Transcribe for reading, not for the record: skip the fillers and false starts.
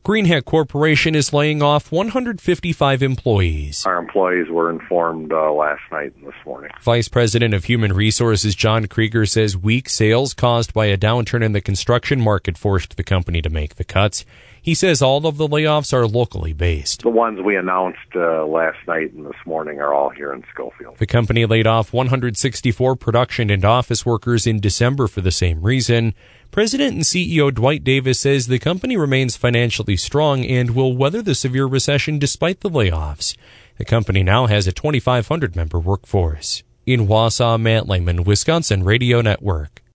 Greenhat Corporation is laying off 155 employees. Our employees were informed last night and this morning. Vice President of Human Resources John Krieger says weak sales caused by a downturn in the construction market forced the company to make the cuts. He says all of the layoffs are locally based. The ones we announced last night and this morning are all here in Schofield. The company laid off 164 production and office workers in December for the same reason. President and CEO Dwight Davis says the company remains financially strong and will weather the severe recession despite the layoffs. The company now has a 2,500-member workforce. In Wausau, Matt Lehman, Wisconsin Radio Network.